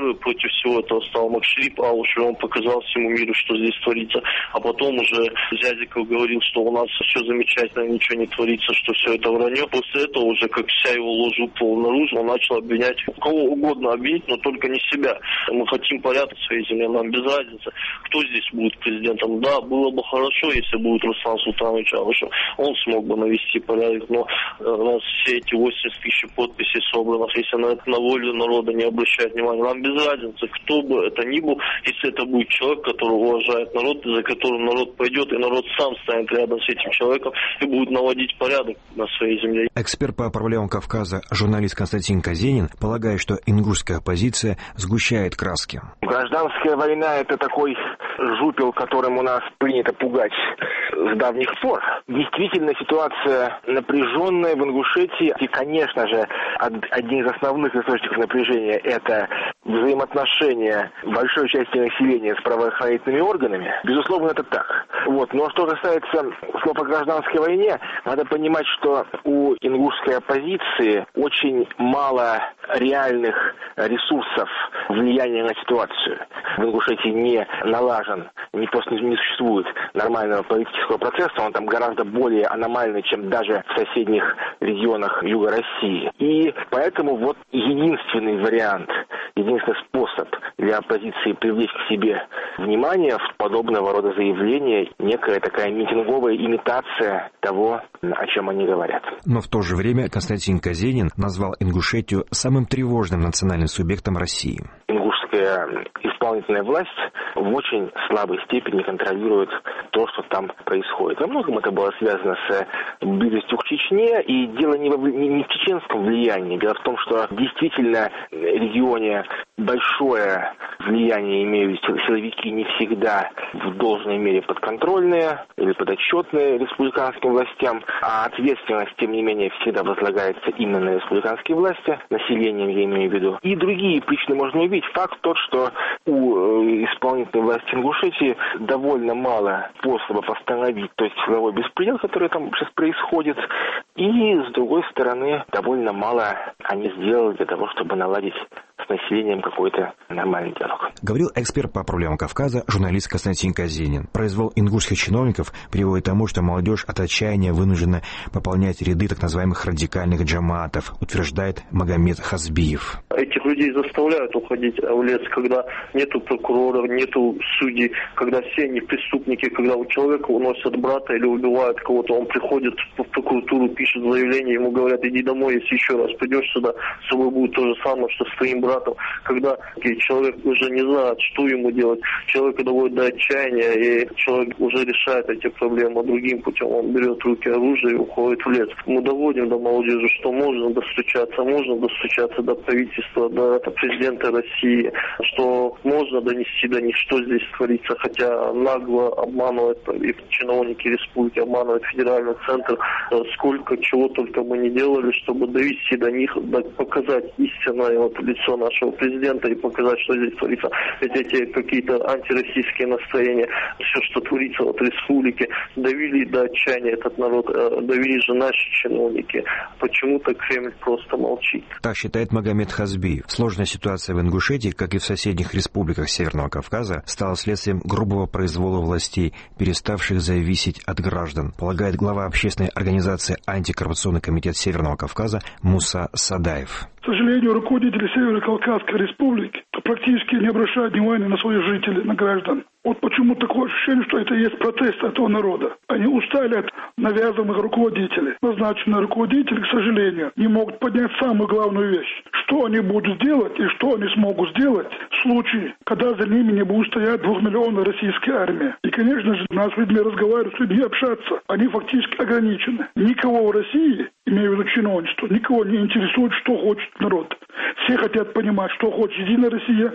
Первый против всего этого стал Макширип Аушев, он показал всему миру, что здесь творится. А потом уже Зязиков говорил, что у нас все замечательно, ничего не творится, что все это вранье. После этого уже, как вся его ложь выплыла наружу, он начал обвинять кого угодно обвинить, но только не себя. Мы хотим порядка в своей земле, нам без разницы, кто здесь будет президентом. Да, было бы хорошо, если будет Руслан Султанович Аушев, он смог бы навести порядок, но раз все эти 80 тысяч подписей собранных, если на это на волю народа не обращать внимания, нам без разницы, кто бы это ни был, если это будет человек, который уважает народ, за которым народ пойдет, и народ сам станет рядом с этим человеком и будет наводить порядок на своей земле. Эксперт по проблемам Кавказа, журналист Константин Казенин, полагает, что ингушская оппозиция сгущает краски. Гражданская война – это такой жупел, которым у нас принято пугать с давних пор. Действительно, ситуация напряженная в Ингушетии. И, конечно же, один из основных источников напряжения – это взаимоотношения большой части населения с правоохранительными органами. Безусловно, это так. Но что касается слов о гражданской войне, надо понимать, что у ингушской оппозиции очень мало реальных ресурсов влияния на ситуацию. В Ингушетии не налажен, просто не существует нормального политического процесса, он там гораздо более аномальный, чем даже в соседних регионах юга России. И поэтому единственный вариант, единственный способ для оппозиции привлечь к себе внимание в подобного рода заявления, некая такая митинговая имитация того, о чем они говорят. Но в то же время Константин Казенин назвал Ингушетию самым тревожным национальным субъектом России. Ингушская исполнительная власть в очень слабой степени контролирует то, что там происходит. Во многом это было связано с близостью к Чечне, и дело не в чеченском влиянии. Дело в том, что действительно в регионе большое влияние имеют силовики, не всегда в должной мере подконтрольные или подотчетные республиканским властям, а ответственность, тем не менее, всегда возлагается именно на республиканские власти, населением, я имею в виду. И другие причины можно увидеть. Факт тот, что у исполнительной власти Ингушетии довольно мало способов остановить тот силовой беспредел, который там сейчас происходит, и, с другой стороны, довольно мало они сделали для того, чтобы наладить с населением какой-то нормальный диалог. Говорил эксперт по проблемам Кавказа, журналист Константин Казенин. Произвол ингушских чиновников приводит к тому, что молодежь от отчаяния вынуждена пополнять ряды так называемых радикальных джамаатов, утверждает Магомед Хазбиев. Этих людей заставляют уходить в лес, когда нету прокуроров, нету судей, когда все они преступники, когда у человека уносят брата или убивают кого-то, он приходит в прокуратуру, пишет заявление, ему говорят: иди домой, если еще раз придешь сюда, с собой будет то же самое, что с твоим братом. Когда человек уже не знает, что ему делать, человека доводит до отчаяния, и человек уже решает эти проблемы другим путем. Он берет в руки оружие и уходит в лес. Мы доводим до молодежи, что можно достучаться до правительства, до президента России, что можно донести до них, что здесь творится, хотя нагло обманывают и чиновники республики, обманывают федеральный центр. Сколько чего только мы не делали, чтобы довести до них, показать истинное лицо нашего президента и показать, что здесь творится. Ведь эти какие-то антироссийские настроения, все, что творится в республике, довели до отчаяния этот народ, довели же наши чиновники. Почему-то Кремль просто молчит. Так считает Магомед Хазбиев. Сложная ситуация в Ингушетии, как и в соседних республиках Северного Кавказа, стала следствием грубого произвола властей, переставших зависеть от граждан, полагает глава общественной организации «Антикоррупционный комитет Северного Кавказа» Муса Садаев. К сожалению, руководители Северо-Кавказской республики практически не обращают внимания на своих жителей, на граждан. Почему такое ощущение, что это и есть протест этого народа. Они устали от навязанных руководителей. Назначенные руководители, к сожалению, не могут поднять самую главную вещь. Что они будут делать и что они смогут сделать в случае, когда за ними не будет стоять 2-миллионная российская армия. И, конечно же, нас с людьми разговаривать, с людьми общаться. Они фактически ограничены. Никого в России, имею в виду чиновничество, никого не интересует, что хочет народ. Все хотят понимать, что хочет Единая Россия,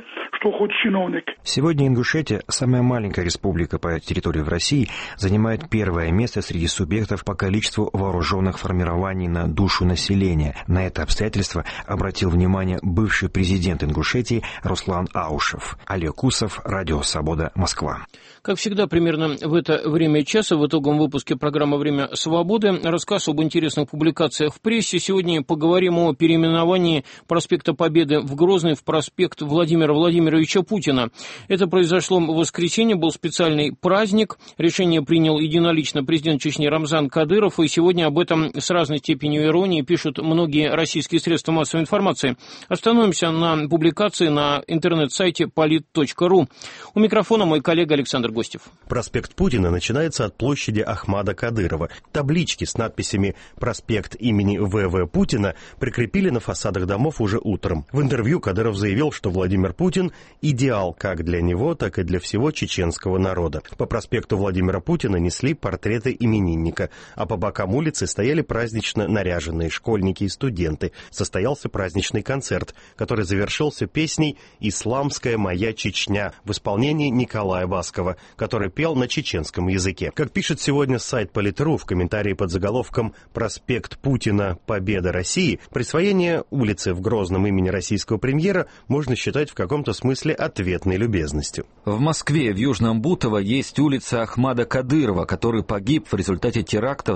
что хочет чиновник. Сегодня Ингушетия, самая маленькая республика по территории в России, занимает первое место среди субъектов по количеству вооруженных формирований на душу населения. На это обстоятельство обратил внимание бывший президент Ингушетии Руслан Аушев. Олег Усов, Радио Свобода, Москва. Как всегда, примерно в это время часа в итоговом выпуске программы «Время свободы» рассказ об интересных публикациях в прессе. Сегодня поговорим о переименовании проспекта Победы в Грозный в проспект Владимира Владимировича Путина. Это произошло в воскресенье, был специальный праздник. Решение принял единолично президент Чечни Рамзан Кадыров, и сегодня об этом с разной степенью иронии пишут многие российские средства массовой информации. Остановимся на публикации на интернет-сайте polit.ru. У микрофона мой коллега Александр Гостев. Проспект Путина начинается от площади Ахмада Кадырова. Таблички с надписями «Проспект имени В.В. Путина» прикрепили на фасадах домов уже утром. В интервью Кадыров заявил, что Владимир Путин – идеал как для него, так и для всего чеченского народа. По проспекту Владимира Путина несли портреты именинника, а по бокам улицы стояли празднично наряженные школьники и студенты. Состоялся праздничный концерт, который завершился песней «Исламская моя Чечня» в исполнении Николая Баскова, который пел на чеченском языке. Как пишет сегодня сайт Polit.ru в комментарии под заголовком «Проспект Путина. Победа России», присвоение улицы в Грозном имени российского премьера можно считать в каком-то смысле ответной любезностью. В Москве, в Южном Бутово, есть улица Ахмада Кадырова, который погиб в результате теракта в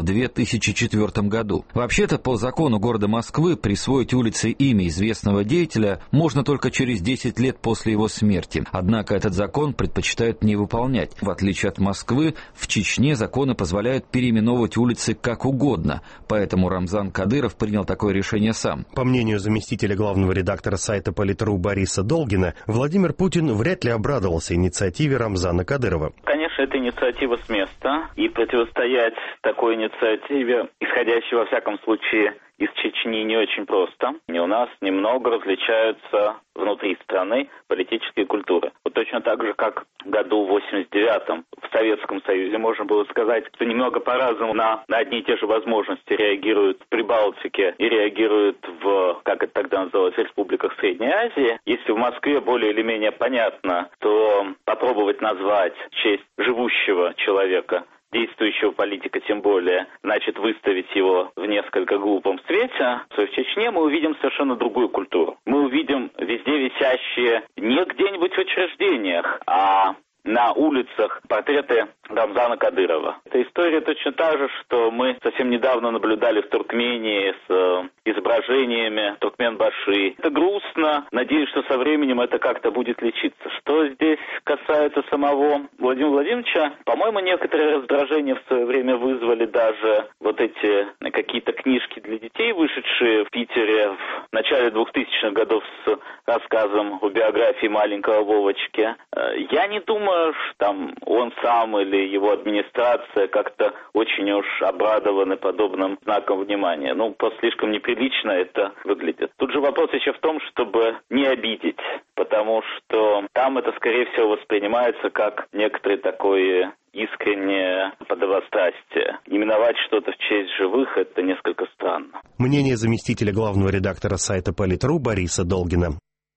2004 году. Вообще-то, по закону города Москвы, присвоить улице имя известного деятеля можно только через 10 лет после его смерти. Однако этот закон предпочитают не выполнять. В отличие от Москвы, в Чечне законы позволяют переименовывать улицы как угодно, поэтому Рамзан Кадыров принял такое решение сам. По мнению заместителя главного редактора сайта Polit.ru Бориса Долгина, Владимир Путин вряд ли обрадовался инициативе Рамзана Кадырова. Конечно, это инициатива с места, и противостоять такой инициативе, исходящей во всяком случае из Чечни, не очень просто. И у нас немного различаются внутри страны политические культуры. Вот точно так же, как в году 89-м в Советском Союзе можно было сказать, что немного по-разному на одни и те же возможности реагируют в Прибалтике и реагируют в, как это тогда называлось, республиках Средней Азии. Если в Москве более или менее понятно, то попробовать назвать в честь живущего человека, действующего политика тем более, значит выставить его в несколько глупом свете, то в Чечне мы увидим совершенно другую культуру. Мы увидим везде висящие не где-нибудь в учреждениях, а на улицах портреты Рамзана Кадырова. Эта история точно та же, что мы совсем недавно наблюдали в Туркмении с изображениями Туркменбаши. Это грустно. Надеюсь, что со временем это как-то будет лечиться. Что здесь касается самого Владимира Владимировича, по-моему, некоторые раздражения в свое время вызвали даже вот эти какие-то книжки для детей, вышедшие в Питере в начале 2000-х годов с рассказом о биографии маленького Вовочки. Я не думаю, что там он сам или его администрация как-то очень уж обрадованы подобным знаком внимания. Просто слишком неприлично это выглядит. Тут же вопрос еще в том, чтобы не обидеть, потому что там это, скорее всего, воспринимается как некоторое такое искреннее подобострастие. Именовать что-то в честь живых – это несколько странно. Мнение заместителя главного редактора сайта Polit.ru Бориса Долгина.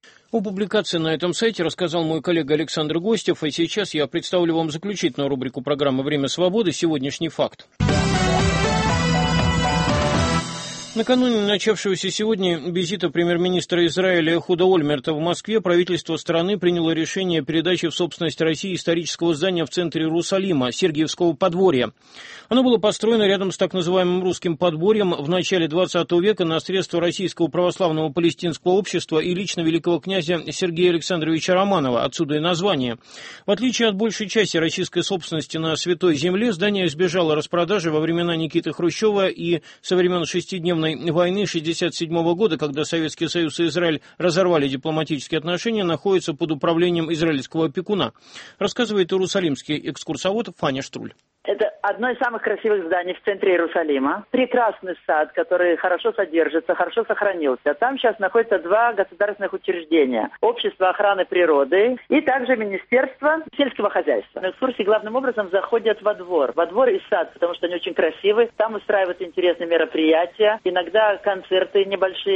О публикации на этом сайте рассказал мой коллега Александр Гостев, и сейчас я представлю вам заключительную рубрику программы «Время свободы. Сегодняшний факт». Накануне начавшегося сегодня визита премьер-министра Израиля Эхуда Ольмерта в Москве правительство страны приняло решение о передаче в собственность России исторического здания в центре Иерусалима, Сергиевского подворья. Оно было построено рядом с так называемым русским подворьем в начале XX века на средства Российского православного палестинского общества и лично великого князя Сергея Александровича Романова, отсюда и название. В отличие от большей части российской собственности на Святой Земле, здание избежало распродажи во времена Никиты Хрущева и со времен шестидневной войны 1967 года, когда Советский Союз и Израиль разорвали дипломатические отношения, находится под управлением израильского опекуна, рассказывает иерусалимский экскурсовод Фаня Штруль. Это одно из самых красивых зданий в центре Иерусалима. Прекрасный сад, который хорошо содержится, хорошо сохранился. Там сейчас находятся два государственных учреждения. Общество охраны природы и также Министерство сельского хозяйства. На экскурсии главным образом заходят во двор. Во двор и сад, потому что они очень красивые. Там устраивают интересные мероприятия. Иногда концерты небольшие.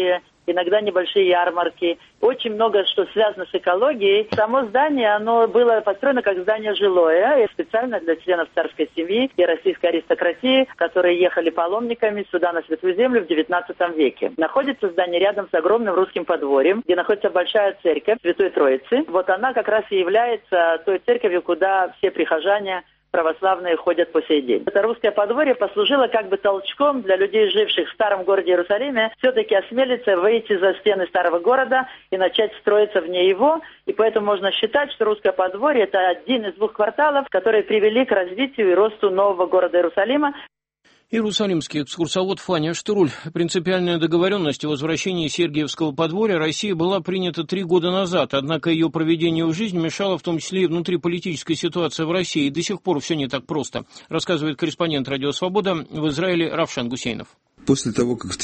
иногда небольшие ярмарки. Очень много, что связано с экологией. Само здание, оно было построено как здание жилое, специально для членов царской семьи и российской аристократии, которые ехали паломниками сюда на Святую Землю в XIX веке. Находится здание рядом с огромным русским подворьем, где находится большая церковь Святой Троицы. Вот она как раз и является той церковью, куда все прихожане православные ходят по сей день. Это русское подворье послужило как бы толчком для людей, живших в старом городе Иерусалиме, все-таки осмелиться выйти за стены старого города и начать строиться вне его. И поэтому можно считать, что русское подворье – это один из двух кварталов, которые привели к развитию и росту нового города Иерусалима. Иерусалимский экскурсовод Фаня Штруль. Принципиальная договоренность о возвращении Сергиевского подворья России была принята 3 года назад, однако ее проведение в жизнь мешала в том числе и внутриполитическая ситуация в России. И до сих пор все не так просто, рассказывает корреспондент «Радио Свобода» в Израиле Равшан Гусейнов. После того, как в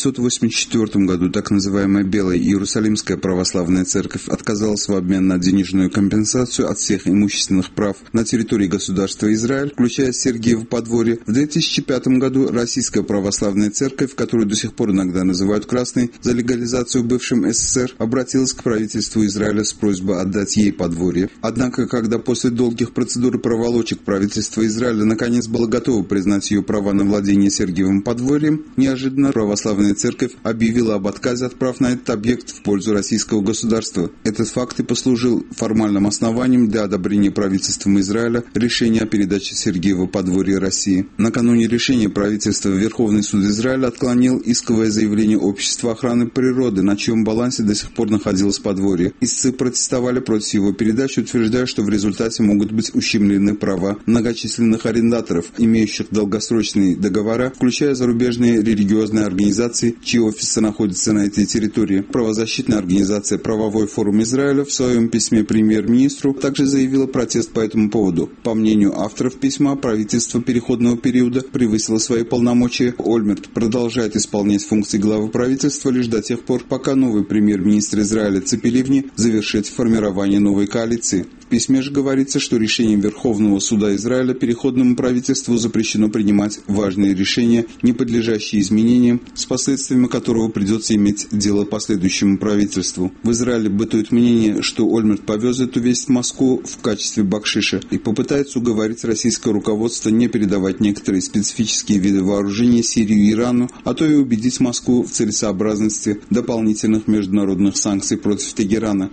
1984 году так называемая Белая Иерусалимская православная церковь отказалась в обмен на денежную компенсацию от всех имущественных прав на территории государства Израиль, включая Сергиево подворье, в 2005 году Российская православная церковь, которую до сих пор иногда называют Красной, за легализацию в бывшем СССР, обратилась к правительству Израиля с просьбой отдать ей подворье. Однако, когда после долгих процедур и проволочек правительство Израиля наконец было готово признать ее права на владение Сергиевым подворьем, неожиданно православная церковь объявила об отказе от прав на этот объект в пользу российского государства. Этот факт и послужил формальным основанием для одобрения правительством Израиля решения о передаче Сергиева подворья России. Накануне решения правительства Верховный суд Израиля отклонил исковое заявление Общества охраны природы, на чьем балансе до сих пор находилось подворье. Истцы протестовали против его передачи, утверждая, что в результате могут быть ущемлены права многочисленных арендаторов, имеющих долгосрочные договора, включая зарубежные религиозные организации, чьи офисы находятся на этой территории. Правозащитная организация «Правовой форум Израиля» в своем письме премьер-министру также заявила протест по этому поводу. По мнению авторов письма, правительство переходного периода превысило свои полномочия. Ольмерт продолжает исполнять функции главы правительства лишь до тех пор, пока новый премьер-министр Израиля Ципи Ливни завершит формирование новой коалиции. В письме же говорится, что решением Верховного суда Израиля переходному правительству запрещено принимать важные решения, не подлежащие изменениям, с последствиями которого придется иметь дело последующему правительству. В Израиле бытует мнение, что Ольмерт повез эту весть в Москву в качестве бакшиша и попытается уговорить российское руководство не передавать некоторые специфические виды вооружения Сирии и Ирану, а то и убедить Москву в целесообразности дополнительных международных санкций против Тегерана.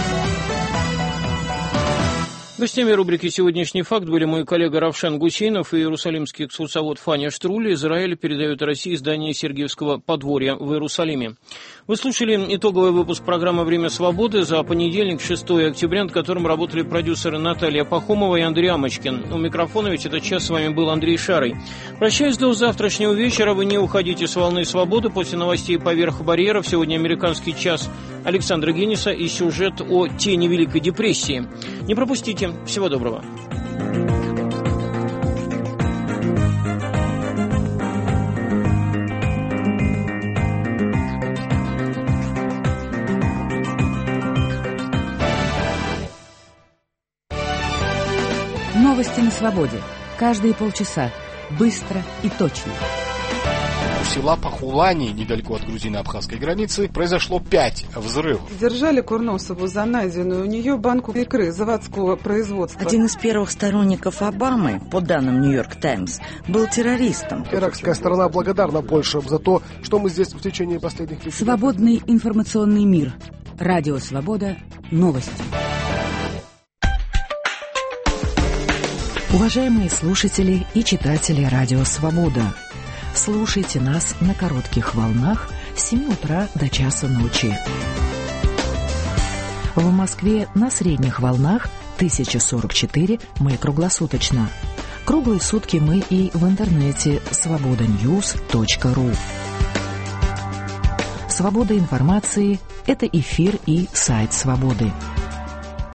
Гостями рубрики «Сегодняшний факт» были мой коллега Равшан Гусейнов и иерусалимский экскурсовод Фаня Штруль. Израиль передает России здание Сергиевского подворья в Иерусалиме. Вы слушали итоговый выпуск программы «Время свободы» за понедельник, 6 октября, над которым работали продюсеры Наталья Пахомова и Андрей Амочкин. У микрофона ведь этот час с вами был Андрей Шарый. Прощаюсь до завтрашнего вечера. Вы не уходите с волны свободы. После новостей «Поверх барьеров» сегодня «Американский час» Александра Генниса и сюжет о тени Великой депрессии. Не пропустите. Всего доброго. Новости на свободе. Каждые полчаса. Быстро и точно. У села Пахулани, недалеко от грузино-абхазской границы, произошло 5 взрывов. Задержали Курносову за найденную у нее банку икры заводского производства. Один из первых сторонников Обамы, по данным «Нью-Йорк Таймс», был террористом. Иракская сторона благодарна Польше за то, что мы здесь в течение последних лет. Свободный информационный мир. Радио Свобода. Новости. Уважаемые слушатели и читатели Радио Свобода, слушайте нас на коротких волнах с 7 утра до часа ночи. В Москве на средних волнах 1044 мы круглосуточно. Круглые сутки мы и в интернете svobodanews.ru. Свобода информации – это эфир и сайт Свободы.